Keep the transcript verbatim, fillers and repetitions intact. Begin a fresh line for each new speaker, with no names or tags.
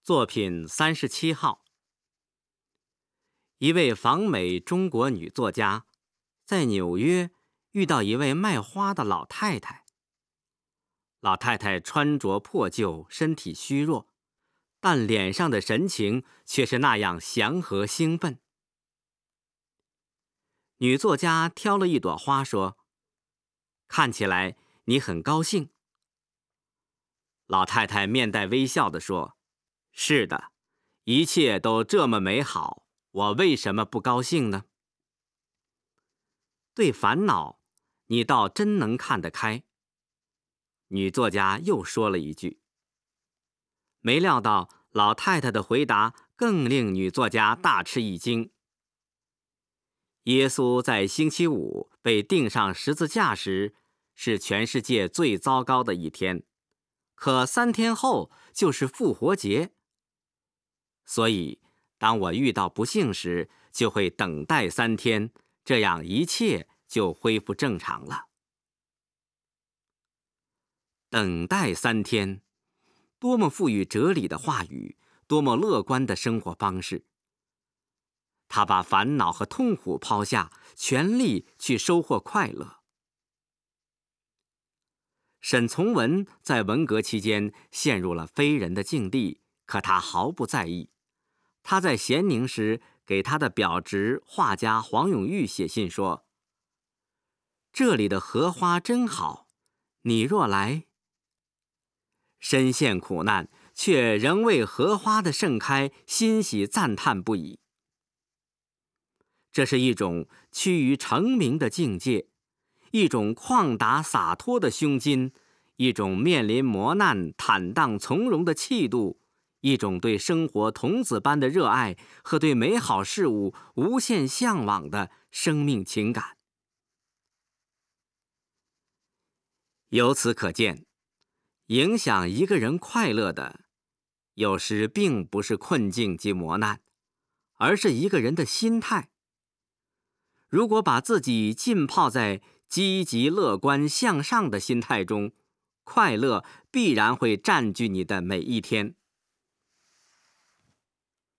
作品三十七号。一位访美中国女作家在纽约遇到一位卖花的老太太。老太太穿着破旧，身体虚弱，但脸上的神情却是那样祥和兴奋。女作家挑了一朵花说：“看起来你很高兴。”老太太面带微笑地说：“是的，一切都这么美好，我为什么不高兴呢？”对烦恼，你倒真能看得开。女作家又说了一句。没料到老太太的回答更令女作家大吃一惊。耶稣在星期五被钉上十字架时，是全世界最糟糕的一天，可三天后就是复活节。所以当我遇到不幸时，就会等待三天，这样一切就恢复正常了。等待三天，多么富于哲理的话语，多么乐观的生活方式。他把烦恼和痛苦抛下，全力去收获快乐。沈从文在文革期间陷入了非人的境地，可他毫不在意。他在咸宁时给他的表侄画家黄永玉写信说：“这里的荷花真好，你若来。”身陷苦难，却仍为荷花的盛开欣喜赞叹不已。这是一种趋于成名的境界，一种旷达洒脱的胸襟，一种面临磨难坦荡从容的气度，一种对生活童子般的热爱和对美好事物无限向往的生命情感。由此可见，影响一个人快乐的，有时并不是困境及磨难，而是一个人的心态。如果把自己浸泡在积极乐观向上的心态中，快乐必然会占据你的每一天。